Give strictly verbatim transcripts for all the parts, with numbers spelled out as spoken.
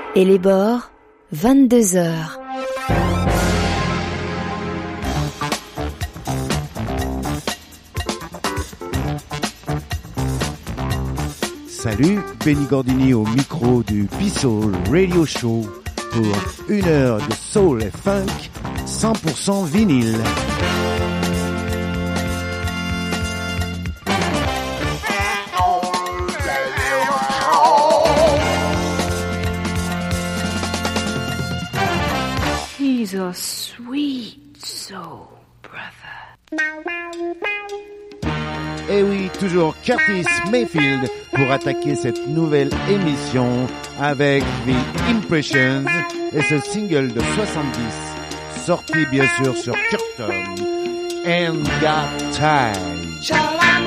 Et les bords, vingt-deux heures. Salut, Benny Gordini au micro du P-Soul Radio Show pour une heure de soul et funk cent pour cent vinyle. He's a sweet soul brother. Et oui, toujours Curtis Mayfield pour attaquer cette nouvelle émission avec The Impressions et ce single de soixante-dix, sorti bien sûr sur Curtom, Ain't Got Time.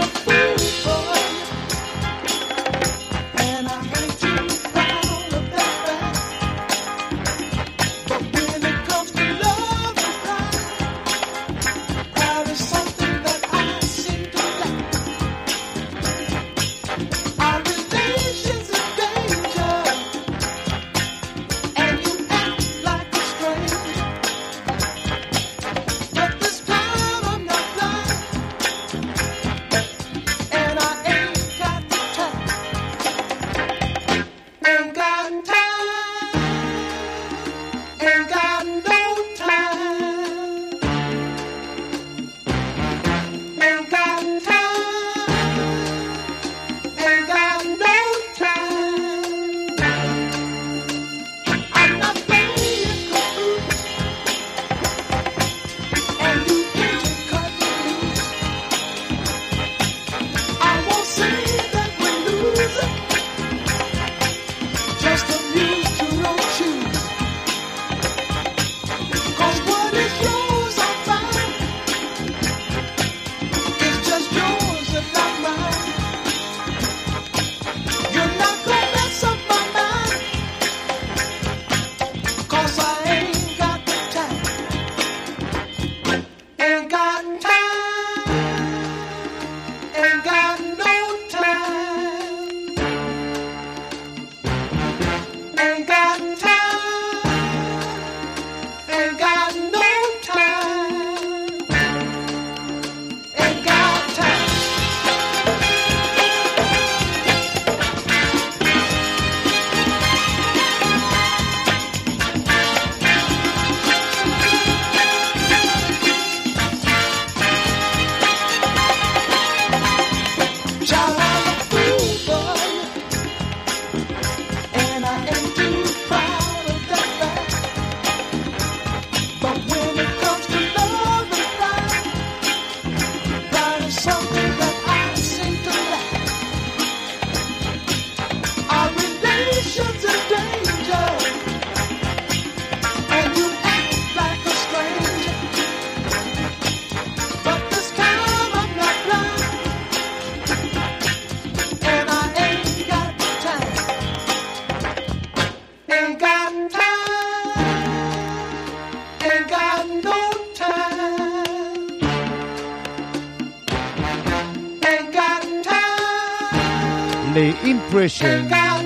Les Impressions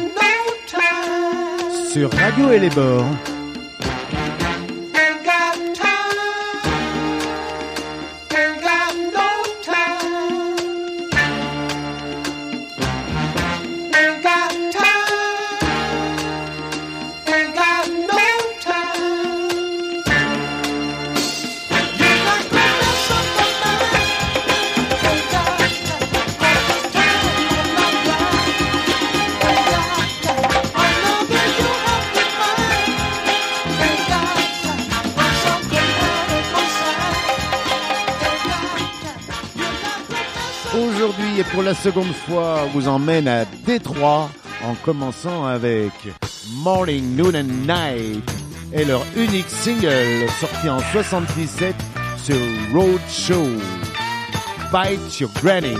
sur Radio et les bords. Aujourd'hui et pour la seconde fois, on vous emmène à Détroit en commençant avec Morning, Noon and Night et leur unique single sorti en soixante-dix-sept sur Roadshow, Bite Your Granny.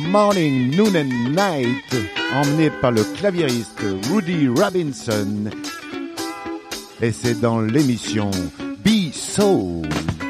Morning, Noon and Night, emmené par le claviériste Rudy Robinson. Et c'est dans l'émission Be Soul.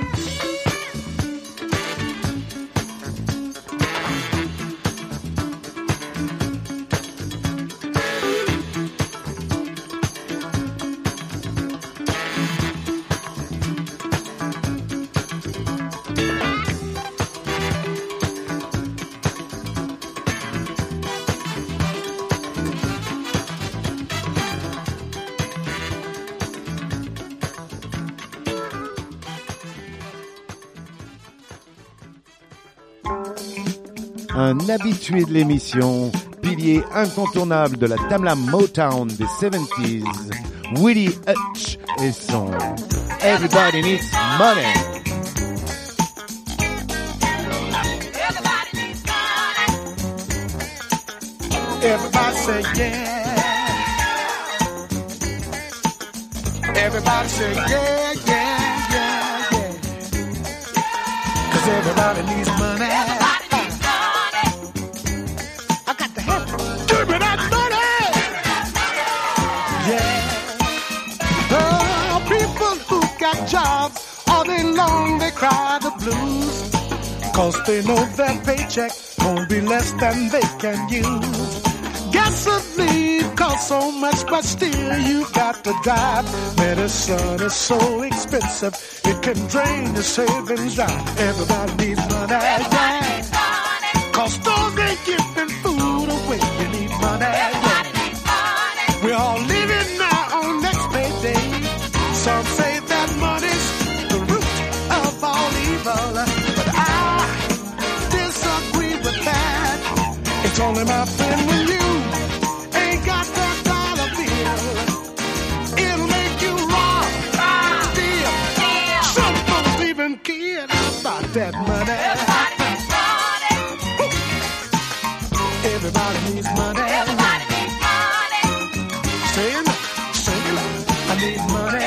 Un habitué de l'émission, pilier incontournable de la Tamla Motown des soixante-dix, Willie Hutch et son Everybody Needs Money. Everybody say yeah. Everybody say yeah, yeah, yeah, yeah. 'Cause everybody needs money. Jobs all day long they cry the blues, 'cause they know their paycheck won't be less than they can use. Gasoline costs so much, but still you got to drive. Medicine is so expensive, it can drain your savings dry. Everybody needs money, yeah. 'Cause stores ain't giving food away. You need money, yeah. We're all living now on next payday. Some say that money's the root of all evil, but I disagree with that. It's only, my friend, when you ain't got that dollar bill, it'll make you rob, steal. Some folks even kill about that money. Everybody needs money. Everybody needs money. Say it, say it loud. I need money.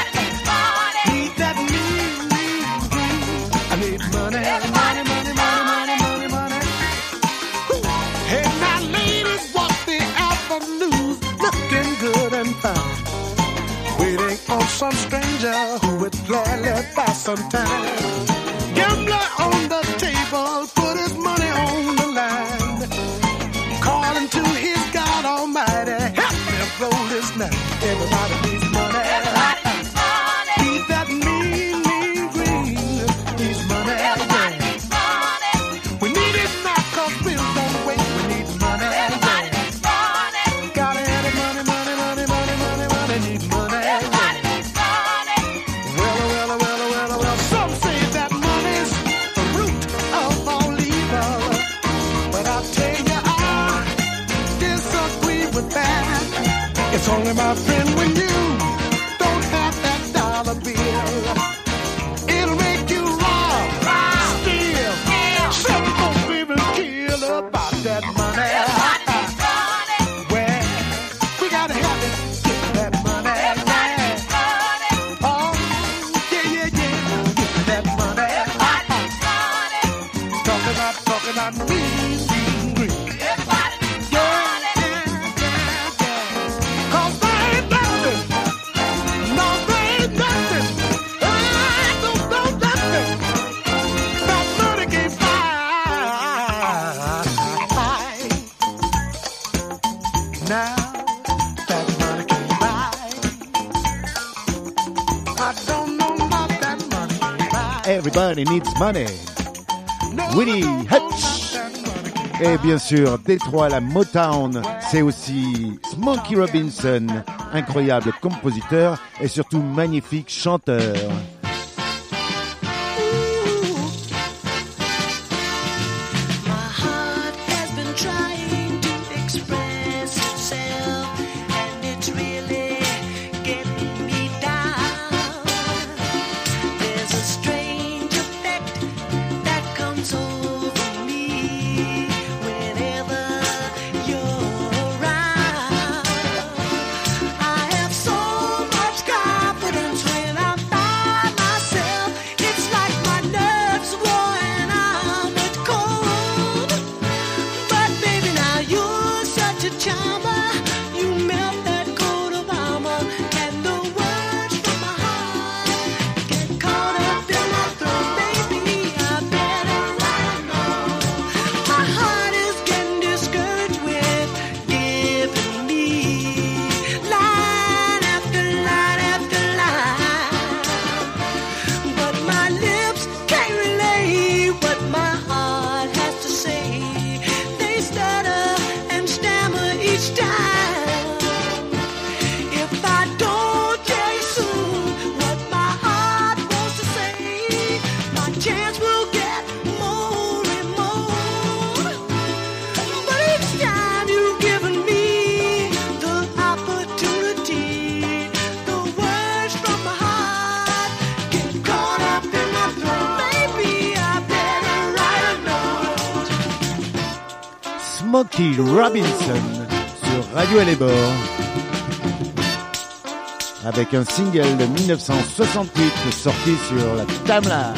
Some stranger who would gladly buy some time. Gambler on the table, put his money on the line. Calling to his God Almighty, help me roll this night. Everybody needs money. Everybody needs money. Beat that mean, mean green. Needs money. Everybody needs money. We need it now, 'cause bills don't wait. We need money. Everybody needs money. Gotta have the money, money, money, money, money, money. Need money. It's only, my friend, when you don't have that dollar bill, it'll make you rob, steal. Some folks even kill about that money. Well, we gotta have it, get that money. Oh, yeah, yeah, yeah, get that money. Talking about, talking about me. Everybody needs money. Willie Hutch. Et bien sûr, Détroit, la Motown, c'est aussi Smokey Robinson, incroyable compositeur et surtout magnifique chanteur. I have so much confidence when I'm not Smokey Robinson sur Radio L A avec un single de dix-neuf cent soixante-huit sorti sur la Tamla.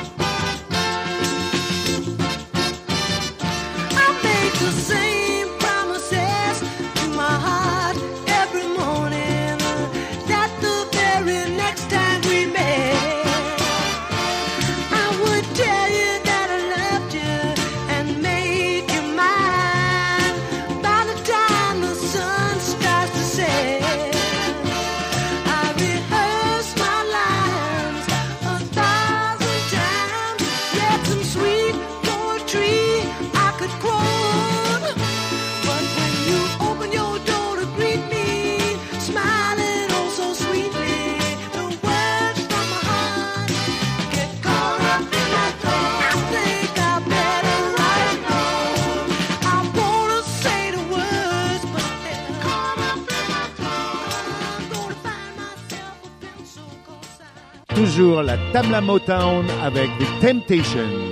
Toujours la Tamla Motown avec The Temptations.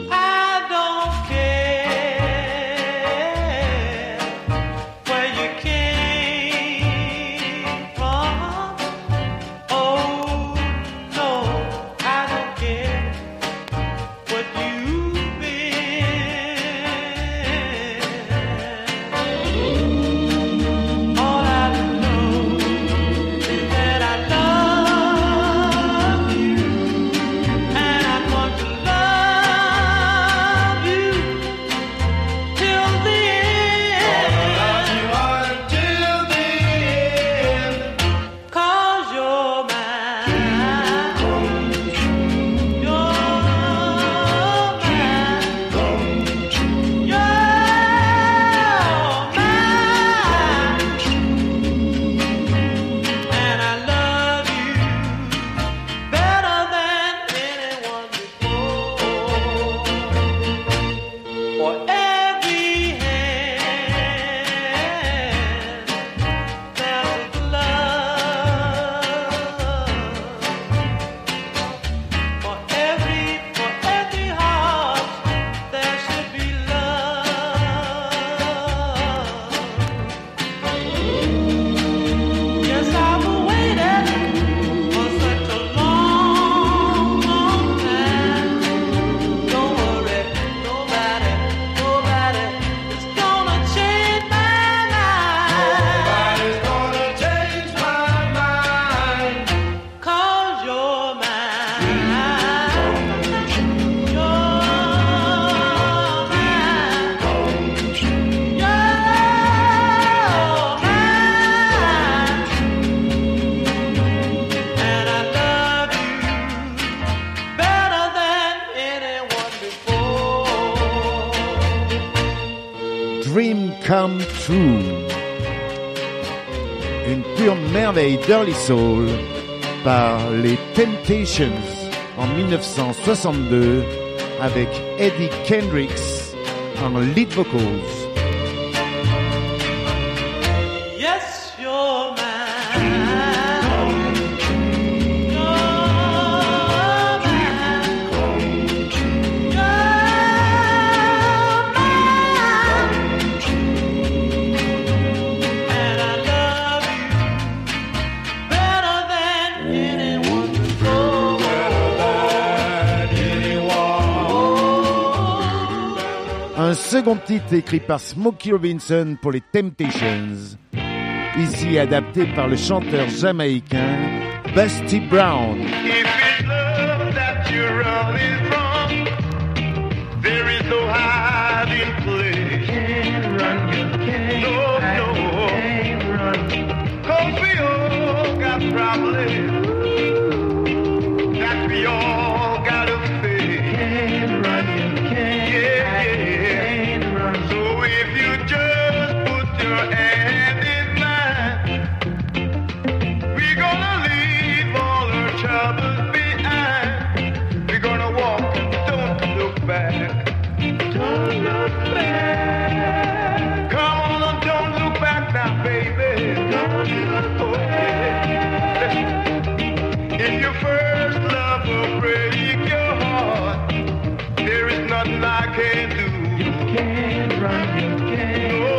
Dream Come True, une pure merveille d'early soul par les Temptations en dix-neuf cent soixante-deux avec Eddie Kendricks en lead vocals. Un second titre écrit par Smokey Robinson pour les Temptations, ici adapté par le chanteur jamaïcain Busty Brown. If it's love that you're running from, there is no hiding place. Can't run, you can't no, no. Can't run. 'Cause we all got problems that we all gotta face. Can't run, you can't. Yeah, yeah. So if you just put your hand in mine, we're gonna leave all our troubles behind. We're gonna walk and don't look back. Don't look back. Come on and don't look back now, baby. Don't look back. If your first love will break your heart, there is nothing I can do. You can't run, you can't. No.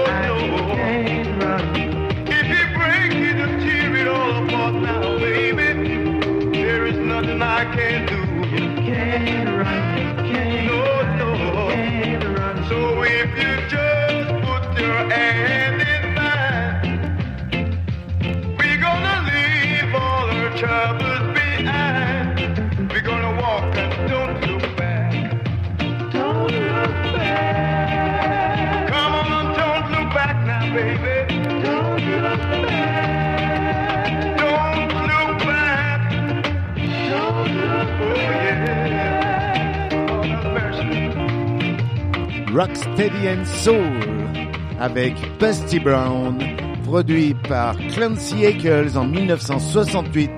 can't do. You can't run, you can't no, no. You can't run. So if you just put your hand in mine, we're gonna leave all our troubles behind. We're gonna walk and don't look back. Don't look back. Come on, don't look back now, baby. Don't look back. Don't look back. Don't look back. Oh yeah. Oh, have mercy. Rocksteady and Soul avec Busty Brown, produit par Clancy Eccles en dix-neuf cent soixante-huit.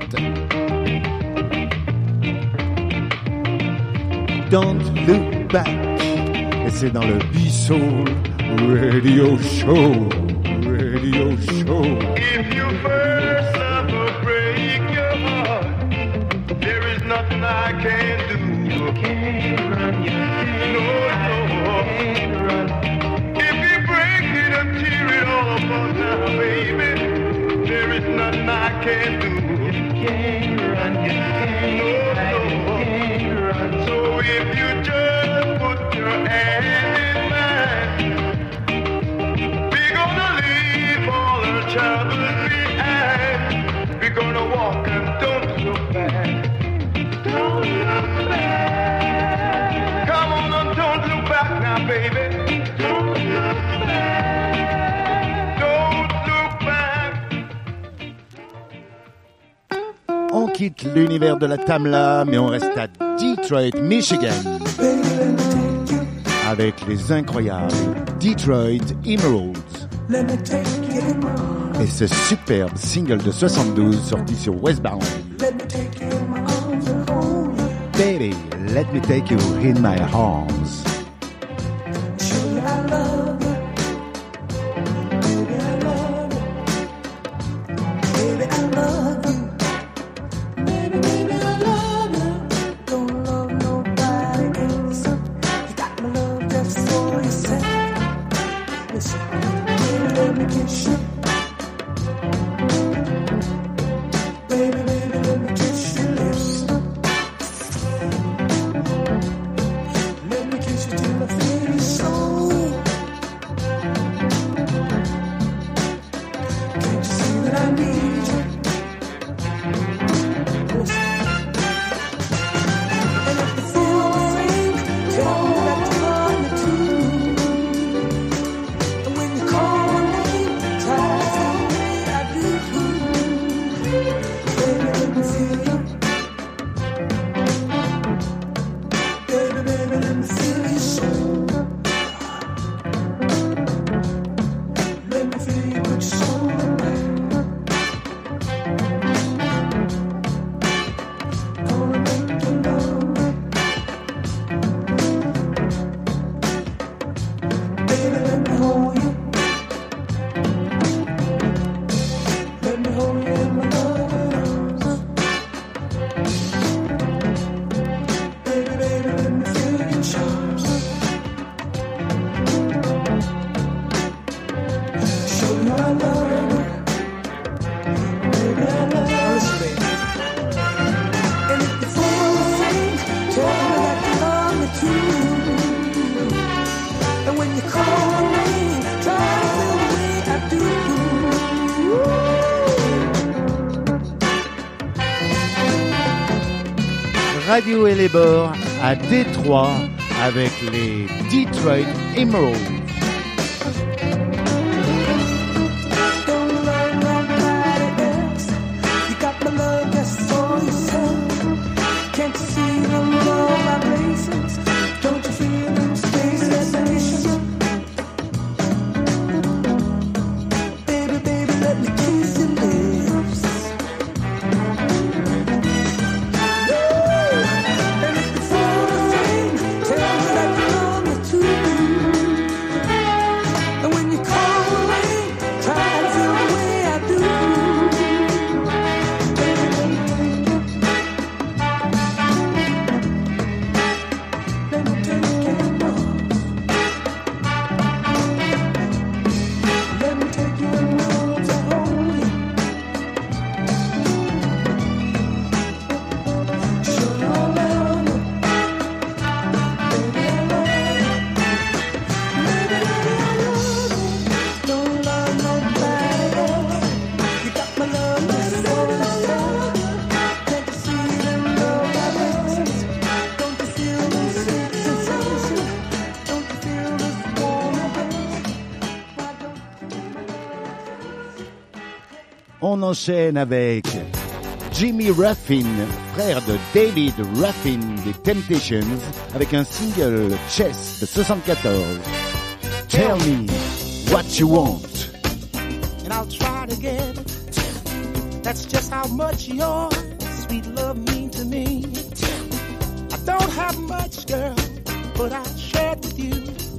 Don't Look Back, et c'est dans le B-Soul Radio Show, Radio Show. If you first ever break your heart, there is nothing I can do. You can't run, you can't no, no. Run. If you break it and tear it all apart now, baby, there is nothing I can do. You can't run, you can't no, no. You can't run. So if you just put your hand in mine, we're gonna leave all our troubles behind. We're gonna walk and don't look back. Don't look back. Come on and don't look back now, baby. Don't look back. Don't look back. On quitte l'univers de la Tamla, mais on reste à Detroit, Michigan, avec les incroyables Detroit Emeralds et ce superbe single de soixante-douze sorti sur Westbound. Baby, let me take you in my arms. Radio et les bords à Détroit avec les Detroit Emeralds. on enchaîne avec Jimmy Ruffin, frère de David Ruffin des Temptations, avec un single Chess de soixante-quatorze. Tell me what you want. And I'll try to get it. That's just how much your sweet love means to me. I don't have much, girl, but I'll share it with you.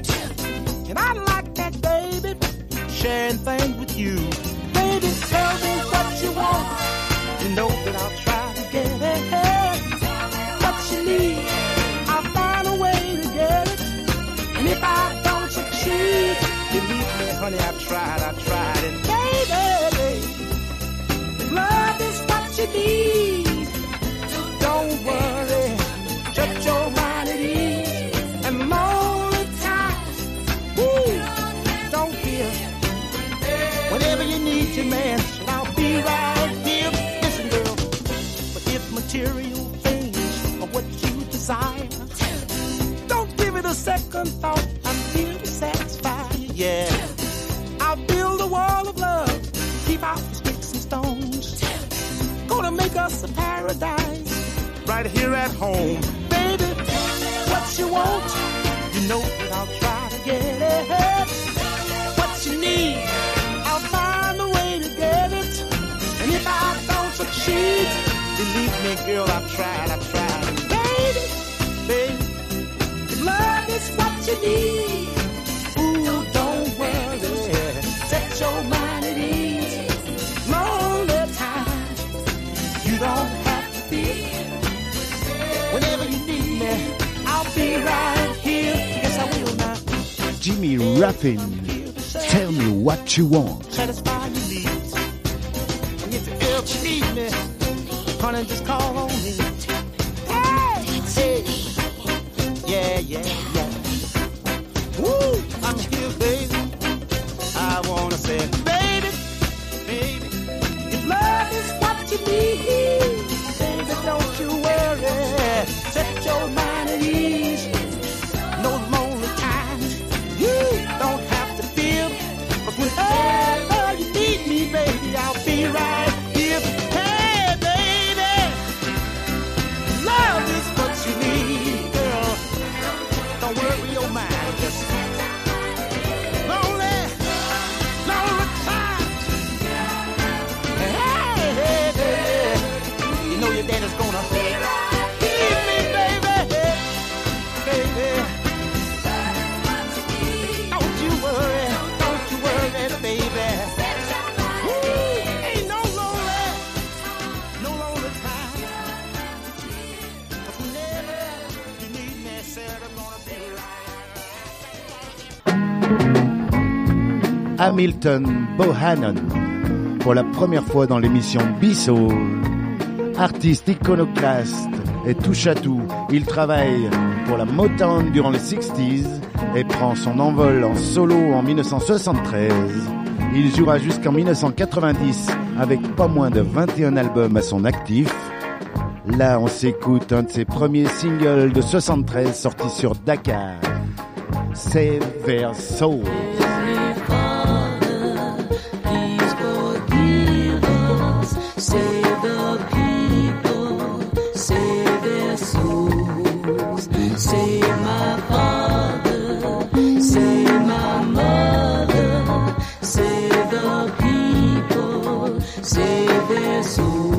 And I like that, baby, sharing things with you. Baby, tell me what you want. You know that I'll try to get it. What you need, I'll find a way to get it. And if I don't succeed, believe me, honey, I've tried, I've tried. And baby, if love is what you need, don't worry, shut your mind at ease. And lonely times, woo, don't fear. Whenever you need to, man, I'll be right here. Listen, girl, but if material things are what you desire, don't give it a second thought. I'm here to satisfy you, yeah. I'll build a wall of love, keep out the sticks and stones. Gonna make us a paradise right here at home. Baby, what you want, you know that I'll try to get it. What you need, I'll find a way to get it. And if I don't succeed, believe me, girl, I've tried, I've tried. And baby, baby, if love is what you need, ooh, don't worry, set your mind at ease. Lonely times, you don't have to fear. Whenever you need me, I'll be right here. Yes, I will now. Jimmy Ruffin, tell me what you want. Satisfy your needs. And if you ever need me, honey, just call on me. Hey, hey. Yeah, yeah, yeah. Woo, I'm here, baby. I wanna say, baby, baby, if love is what you need, baby, don't you worry. Set your mind at ease. No lonely times, you don't have to feel. But whenever you need me, baby, I'll be right here. Hey, baby, love is what you need, girl. Don't worry your mind, just lonely, lonely times. Hey, hey, hey, you know your daddy's gonna keep me, baby, baby. Don't you worry, don't you worry, baby. Ooh, ain't no lonely, no lonely time. But whenever you need me, said I'm gonna be right. Hamilton Bohannon, pour la première fois dans l'émission B-Soul. Artiste iconoclaste et touche à tout, il travaille pour la Motown durant les sixties et prend son envol en solo en dix-neuf cent soixante-treize. Il jouera jusqu'en dix-neuf cent quatre-vingt-dix avec pas moins de vingt et un albums à son actif. Là, on s'écoute un de ses premiers singles de soixante-treize sortis sur Dakar, Save Their Souls. Save the people, save their souls, save my father, save my mother, save the people, save their souls.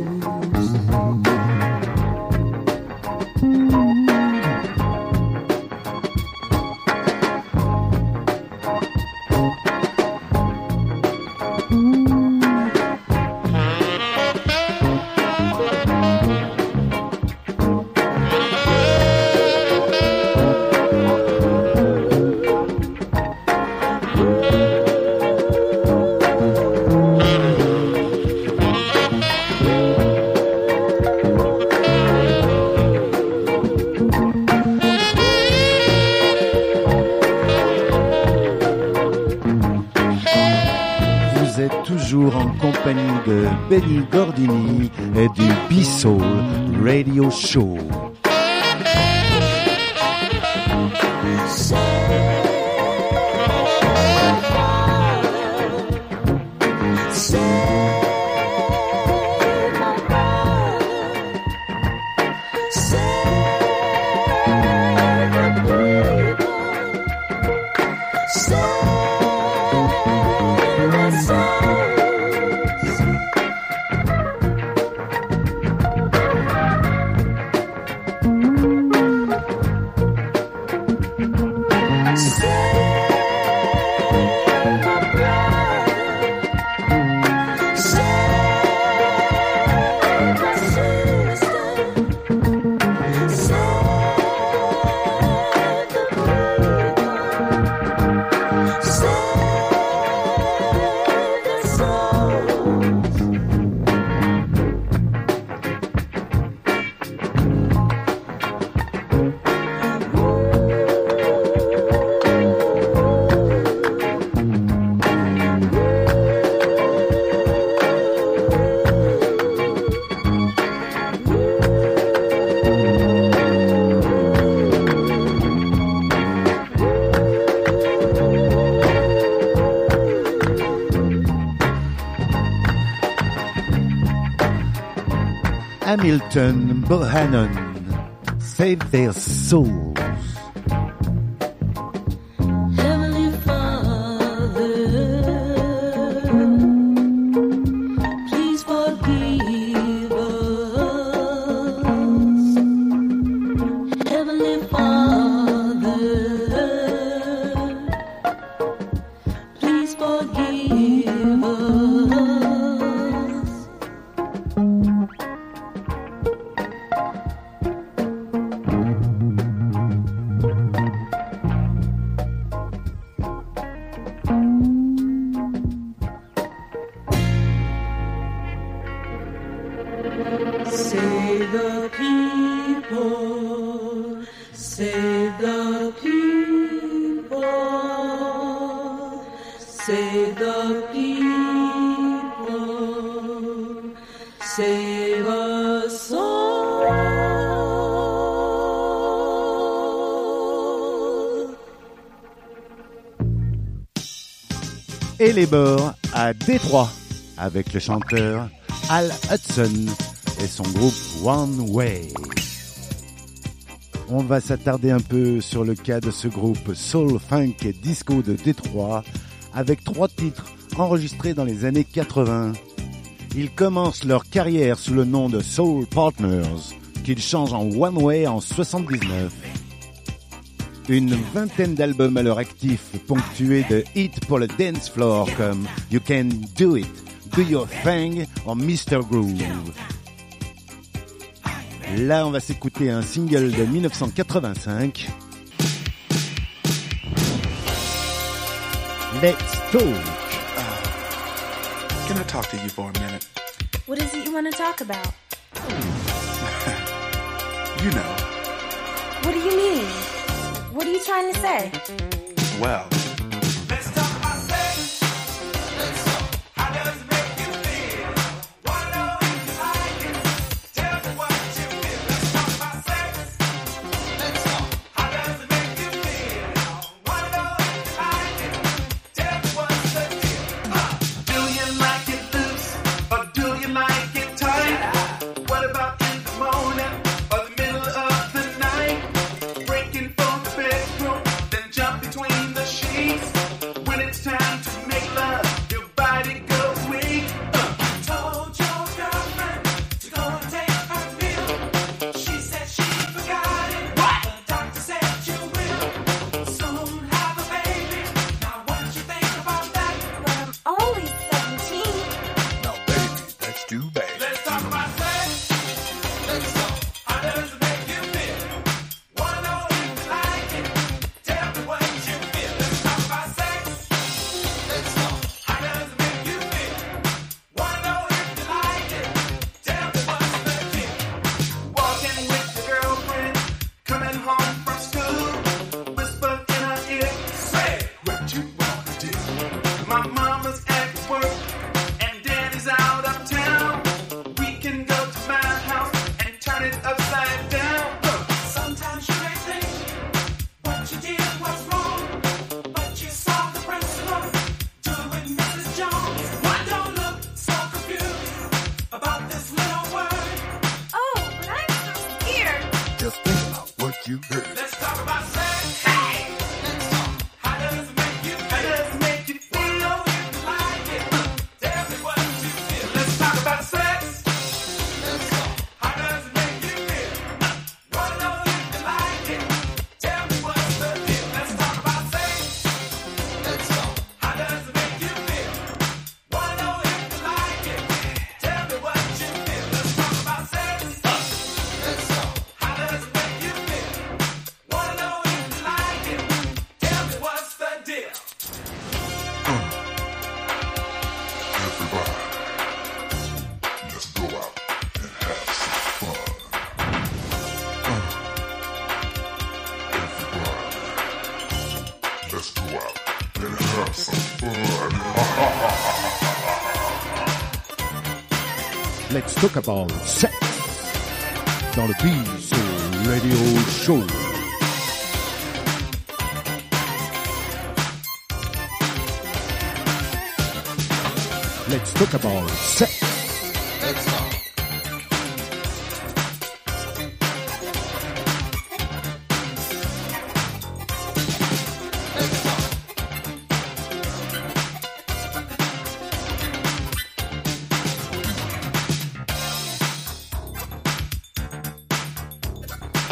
En compagnie de Benny Gordini et du B-Soul Radio Show. Save Milton Bohannon, Save Their Souls. Heavenly Father, please forgive us. Heavenly Father, please forgive us. Save the people, save the people, save the people, save us all. Et les bords à Détroit avec le chanteur Al Hudson et son groupe One Way. On va s'attarder un peu sur le cas de ce groupe soul, funk et disco de Détroit avec trois titres enregistrés dans les années quatre-vingts. Ils commencent leur carrière sous le nom de Soul Partners, qu'ils changent en One Way en soixante-dix-neuf. Une vingtaine d'albums à leur actif, ponctués de hits pour le dance floor comme You Can Do It, Do Your Thing ou mister Groove. Là, on va s'écouter un single de dix-neuf cent quatre-vingt-cinq. Let's Talk. Can I talk to you for a minute? What is it you want to talk about? You know. What do you mean? What are you trying to say? Well, Let's talk about sex. Let's talk. How does it make you feel? Wanna know if you like it? Tell me what you feel. Let's talk about sex. Let's talk. How does it make you feel? Wanna know if you like it? Tell me what's the deal. Uh, do you like it loose or do you like it tight? What about in the morning or the middle of the night? Breaking from the bedroom, then jump between the sheets. When it's time to make love, your body goes weak. Uh. Told your girlfriend to go and take her pill. She said she forgot it. What? The doctor said you will soon have a baby. Now what you think about that? But I'm only seventeen. no, baby, that's too bad. Let's talk about sex. Let's talk. How does it make you feel? Wanna know if you like it? Tell me what you feel. Let's talk about sex. Let's talk. How does it make you feel? Wanna know if you like it? Tell me what's the deal. Walking with your girlfriend, coming home from school, whisper in her ear, say what you wanna do. My mama's at work and daddy's out of town. We can go to my house and turn it upside down. Huh. Sometimes you may think what you did was wrong, but you saw the principle. Do it with Missus Jones. Why don't look so confused about this little word? Oh, but I'm so scared. Just think about what you heard. Let's talk about sex. Hey! Let's talk. How does it make you feel? How does it make you feel? If you like it, tell me what you feel. Let's talk about sex. Let's talk. How does it make you feel? Wanna know if you like it? Tell me what's the deal. Let's talk about sex. Let's talk. How does it make you feel? Wanna know if you like it? Tell me what you feel. Let's talk about sex. Let's talk. How does it make you feel? Wanna know if you like it? Tell me what's the deal. Everybody, let's go out and have some fun. Uh, everybody, let's go out and have some fun. Let's talk about sex dans le B-Soul Radio Show. Let's talk about sex. Let's talk.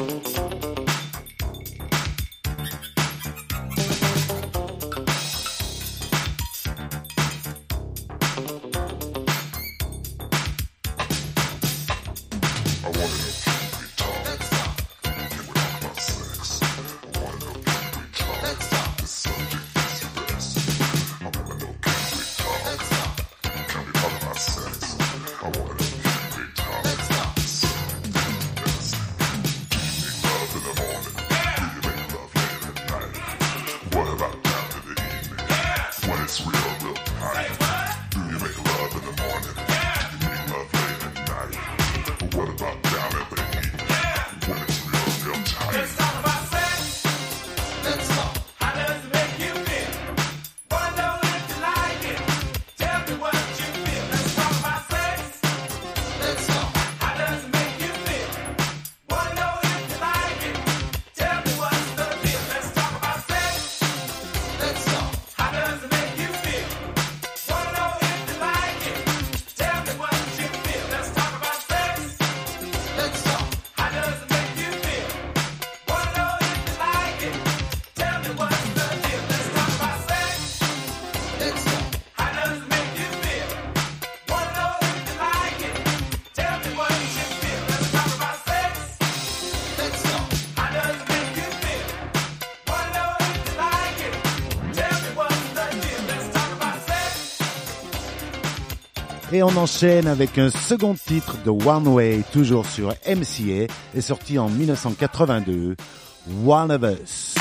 Et on enchaîne avec un second titre de One Way, toujours sur M C A, est sorti en dix-neuf cent quatre-vingt-deux, One of Us.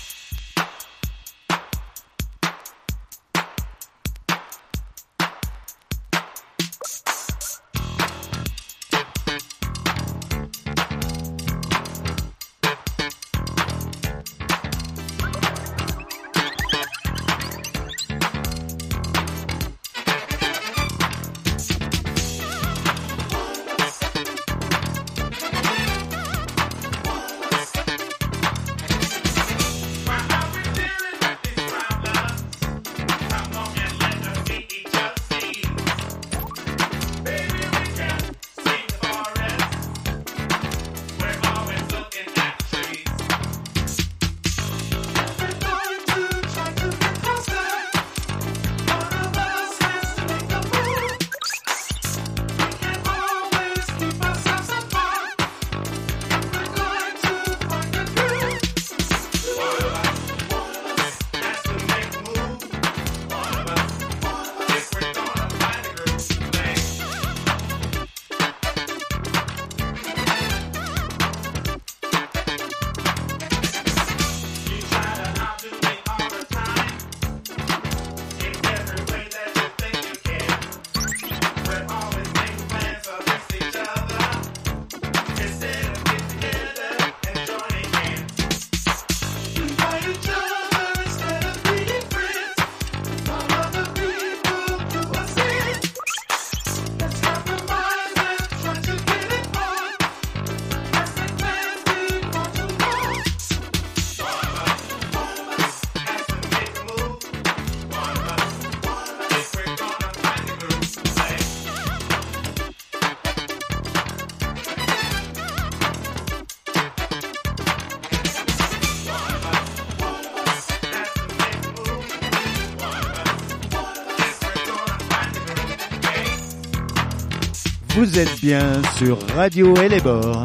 Vous êtes bien sur Radio Elébor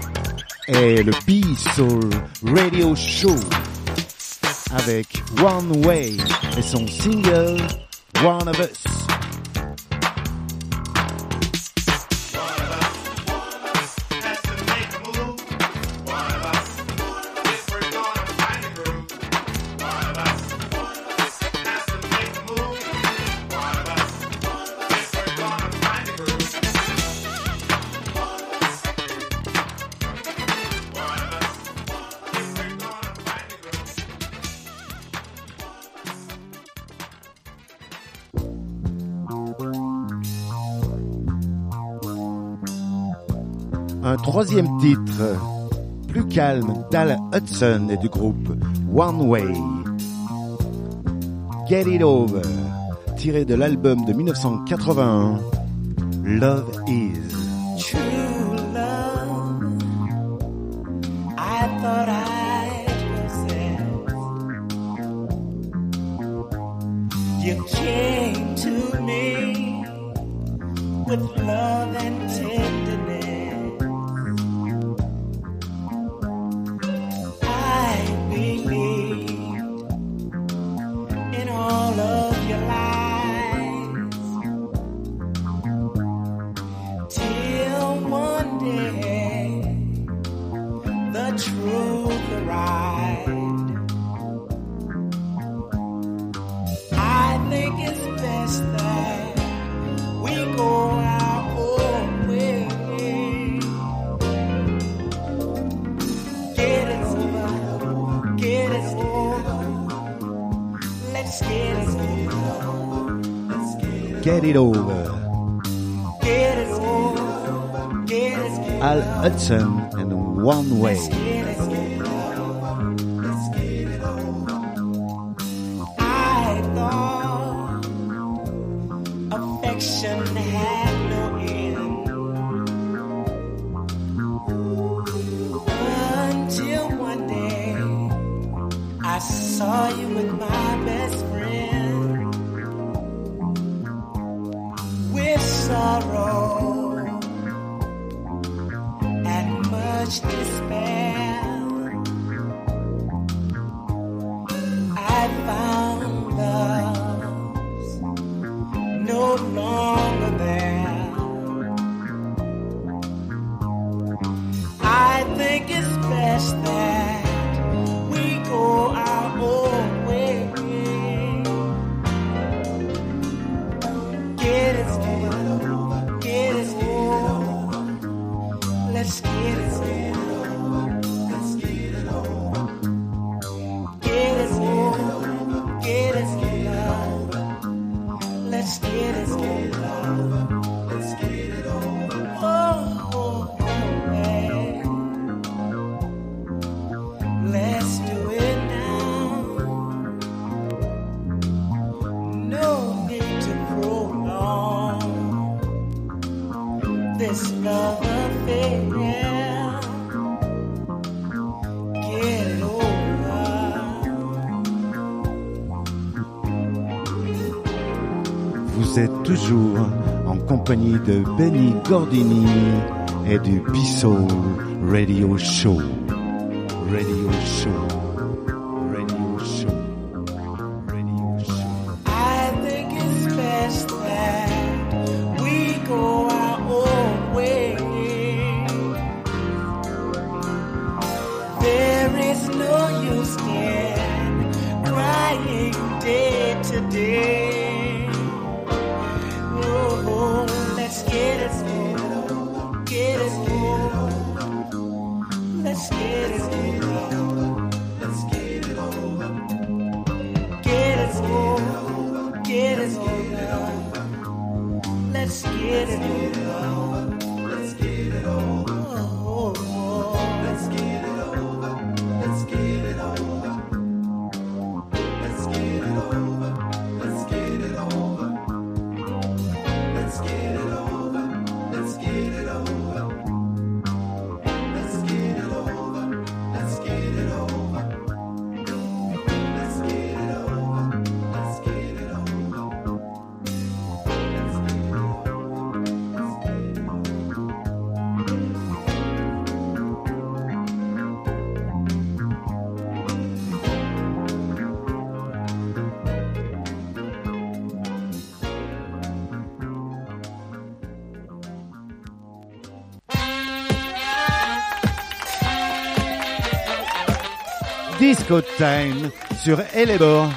et le B-Soul Radio Show avec One Way et son single One of Us. Un troisième titre, plus calme, d'Al Hudson et du groupe One Way. Get It Over, tiré de l'album de dix-neuf cent quatre-vingt-un, Love Is. True love, thought I'd possess. You came to me with love and tenderness. I believed in all of your lies till one day the truth arrived. I think it's best that we go our own way. Get it over, get it over. Let's get it over. Get it over. Get it over, get it over. Al Hudson and One Way. I thought affection had no end until one day I saw you with my best friend. With sorrow and much despair, I found love's no longer there. I think it's best that we go our own way. Get it over, get it over. Let's get it over. Let's get it over. Get it over, get it over. Let's get it over. Let's get it over. Oh, oh, hey. Let's do it now. No need to prolong this love affair. Get it over. Vous êtes toujours en compagnie de Benny Gordini et du Bissau Radio Show. Radio Show. Radio Show. Radio Show. I think it's best that we go our own way. There is no use in crying day to day. Oh, let's get it over, get it over. Let's get it over. Let's get it over. Get it over. Get it over. Let's get it over. Let's get it over. Oh, let's get it over. Let's get it over. Let's get it over. Let's get it over. Let's get it over. Let's get it over. Let's get it over. Let's get it over. Let's get it over. Let's get it over. Let's get it Disco Time sur Elébor.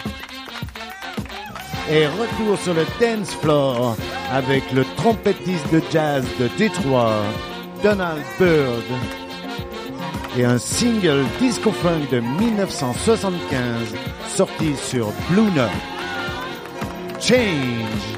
Et retour sur le dance floor avec le trompettiste de jazz de Détroit, Donald Byrd, et un single disco-funk de dix-neuf cent soixante-quinze sorti sur Blue Note. Change.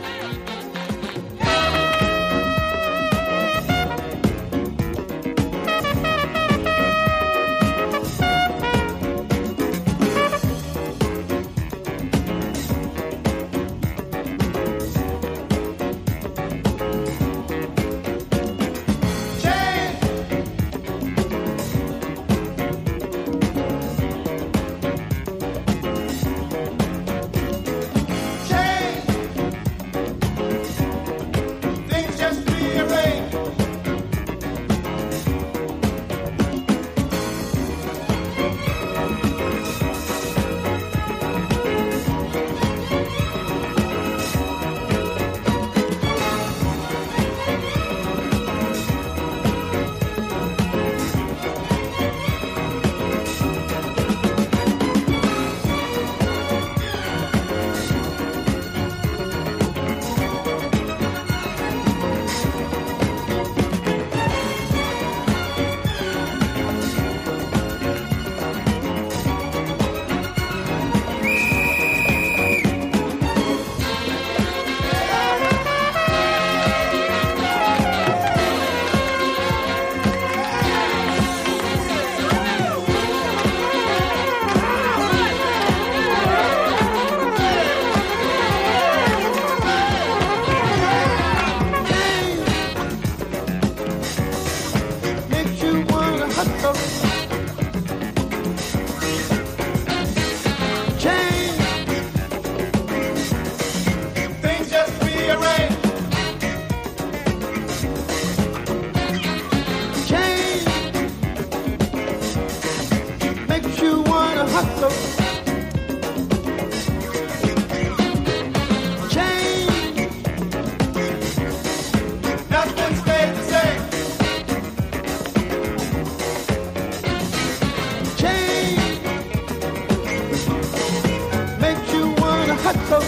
makes you wanna hustle. Change, nothing stays the same. Change makes you wanna hustle.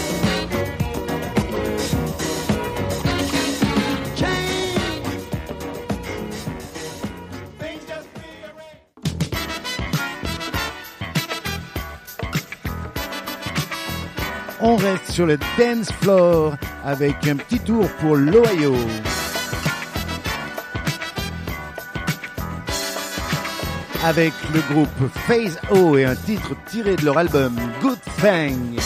On reste sur le dance floor avec un petit tour pour l'Ohio. Avec le groupe Phase O et un titre tiré de leur album Good Thing.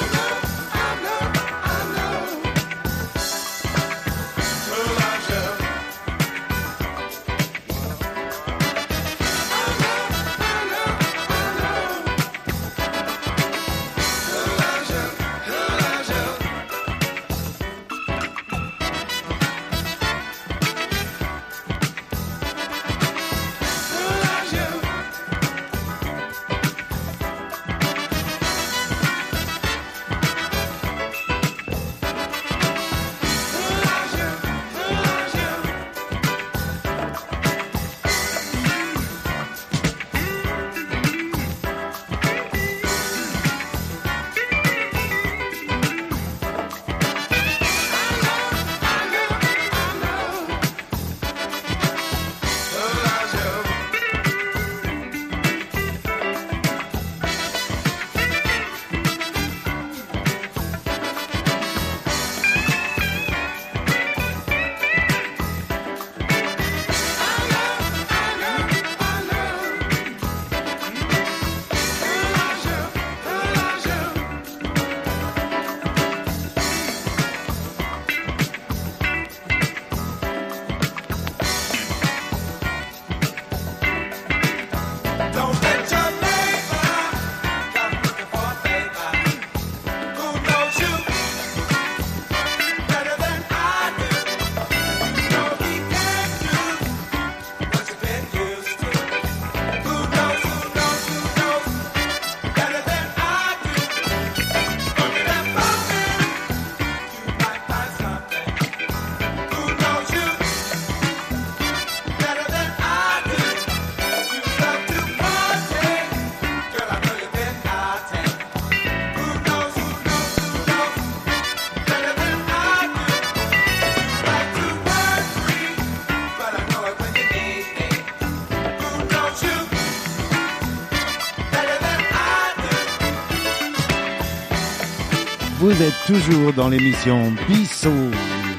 Vous êtes toujours dans l'émission B-Soul,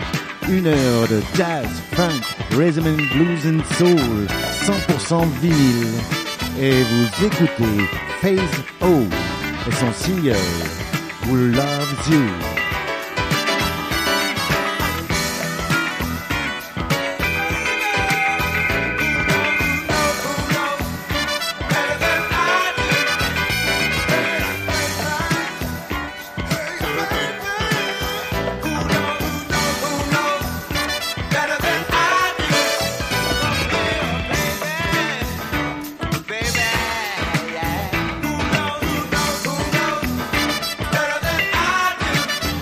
une heure de jazz, funk, rhythm and blues and soul, cent pour cent vinyle. Et vous écoutez Phase O et son single Who Loves You. Baby,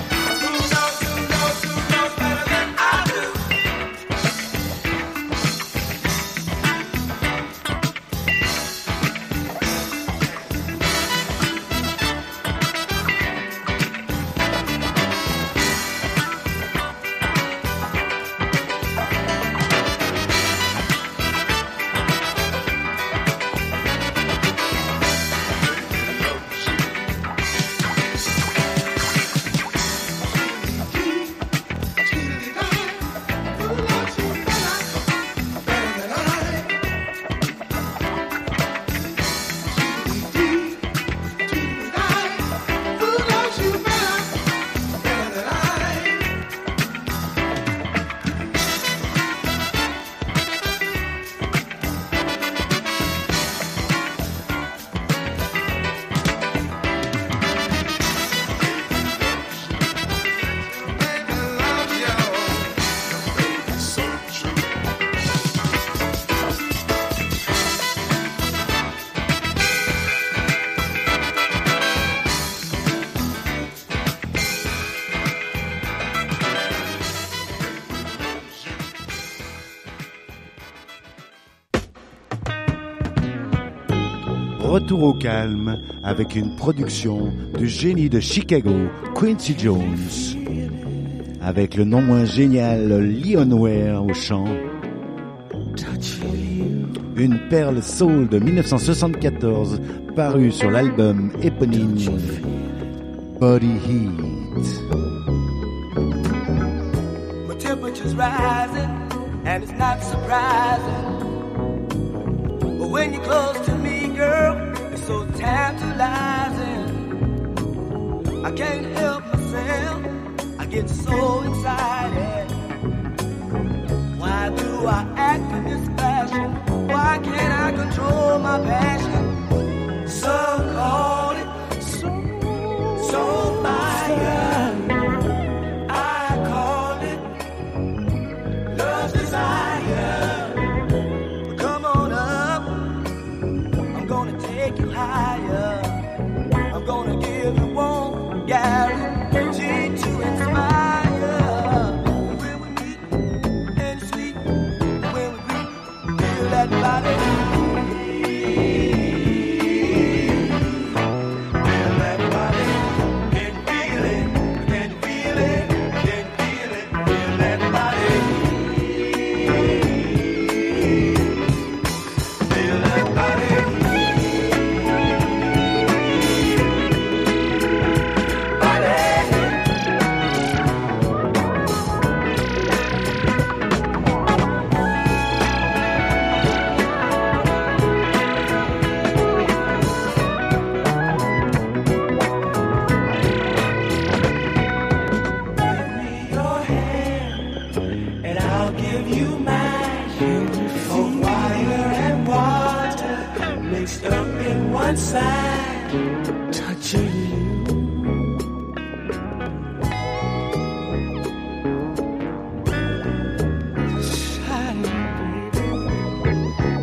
Retour au calme avec une production du génie de Chicago, Quincy Jones, avec le non moins génial Leon Ware au chant. Une perle soul de dix-neuf cent soixante-quatorze parue sur l'album éponyme Body Heat. My temperature's rising and it's not surprising. But when you're close to me, girl, it's so tantalizing. I can't help myself, I get so excited. Why do I act in this fashion? Why can't I control my passion? Some call it so, so fire. I call it love's desire. But come on up, I'm gonna take you higher. I'm gonna give you one guarantee to inspire. That body, feel that body, can you feel it, can you feel it, can you feel it, feel that body, feel that body, one side, touching you. Shining, baby.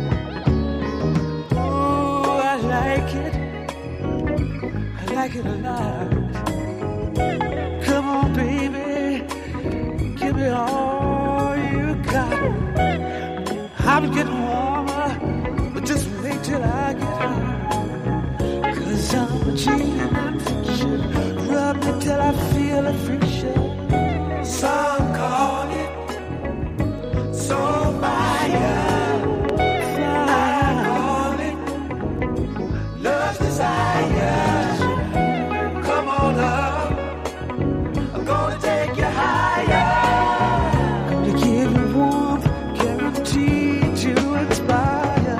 Oh, I like it. I like it a lot. Come on, baby. Give me all you got. I'm getting warmer, but just wait till I get home. I'm a genuine fiction. Rub me till I feel a friction. Some call it so fire. I call it love's desire. Come on up, I'm gonna take you higher. Gonna give you warmth, guaranteed to inspire.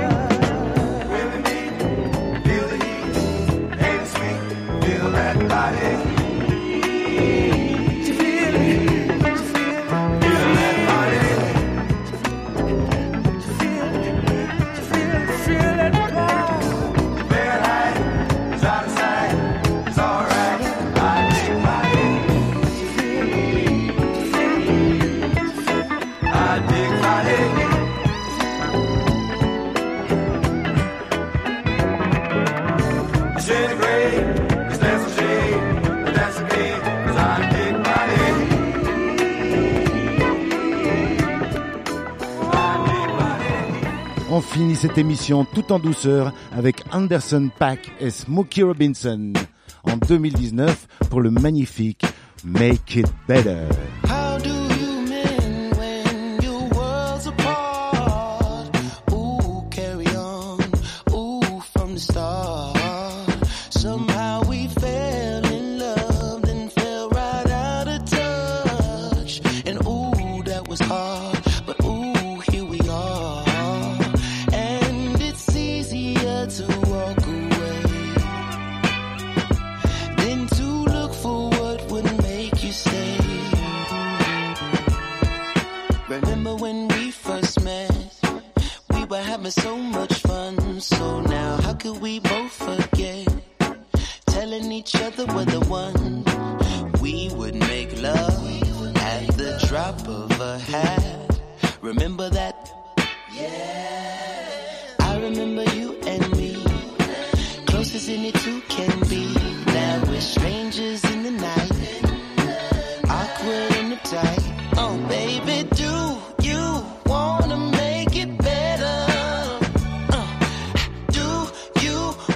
On finit cette émission tout en douceur avec Anderson .Paak et Smokey Robinson en deux mille dix-neuf pour le magnifique Make It Better. How do you mend when your worlds apart? Ooh, carry on, ooh, from the start. Somehow we fell in love, then fell right out of touch. And ooh, that was hard, but ooh, here we are. And it's easier to walk away than to look for what would make you stay. Remember when we first met? We were having so much fun. So now how could we both forget? Telling each other we're the one. We would make love at the drop of a hat. Remember that? Yeah. I remember you and me, close as any two can be. Now we're strangers in the night, awkward in the tight. Oh baby, do you wanna make it better? Uh, do you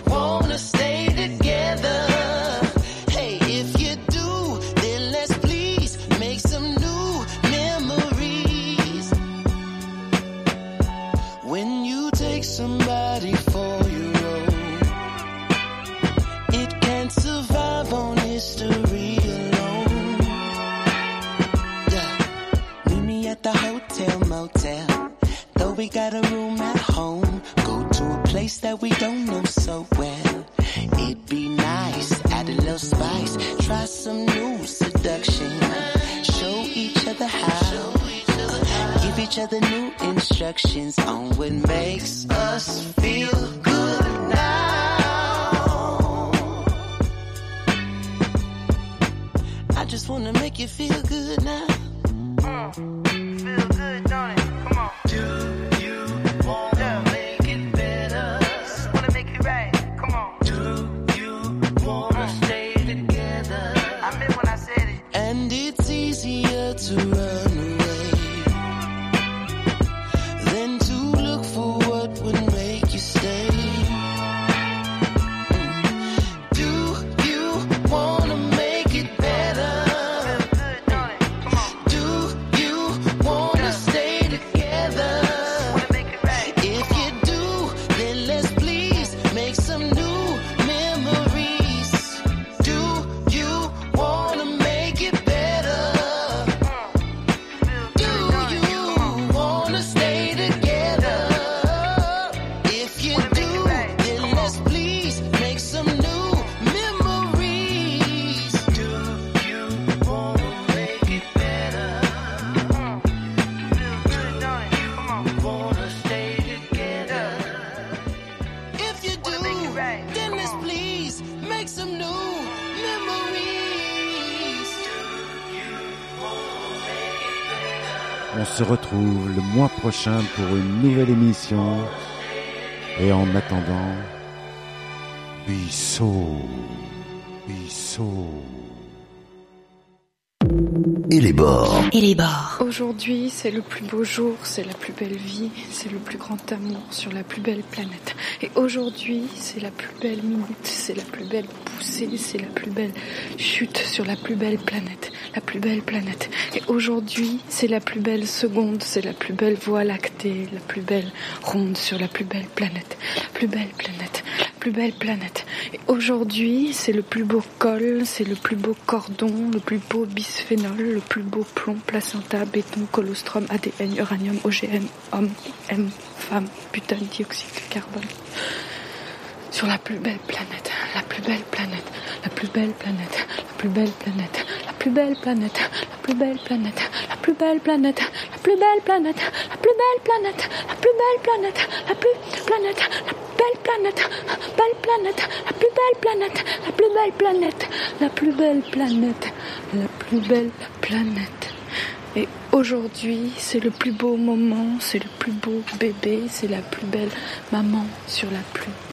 be nice, add a little spice, try some new seduction, show each other how, give each other new instructions on what makes us feel good now. I just wanna make you feel good now. Mm, feel good, don't it? Come on. Do you wanna make it better? Wanna make it right? Come on. Do you wanna mm. stay together? I meant when I said it. And it's easier to run away than to look for what would make you stay. Mm. Do you wanna make it better? On se retrouve le mois prochain pour une nouvelle émission. Et en attendant, Bissot, Bissot. Et les bords. Et les bords. Aujourd'hui, c'est le plus beau jour, c'est la plus belle vie, c'est le plus grand amour sur la plus belle planète. Et aujourd'hui, c'est la plus belle minute, c'est la plus belle poussée, c'est la plus belle chute sur la plus belle planète, la plus belle planète. Et aujourd'hui, c'est la plus belle seconde, c'est la plus belle voie lactée, la plus belle ronde sur la plus belle planète, la plus belle planète, la plus belle planète. Et aujourd'hui, c'est le plus beau col, c'est le plus beau cordon, le plus beau bisphénol, le plus beau plomb, placenta, béton, colostrum, A D N, uranium, O G M, homme, M, femme, putain, dioxyde de carbone. Sur la plus belle planète, la plus belle planète, la plus belle planète, la plus belle planète, la plus belle planète, la plus belle planète, la plus belle planète, la plus belle planète, la plus belle planète, la plus belle planète, la plus planète, la belle planète, la belle planète, la plus belle planète, la plus belle planète, la plus belle planète, la plus belle planète. Et aujourd'hui, c'est le plus beau moment, c'est le plus beau bébé, c'est la plus belle maman sur la plus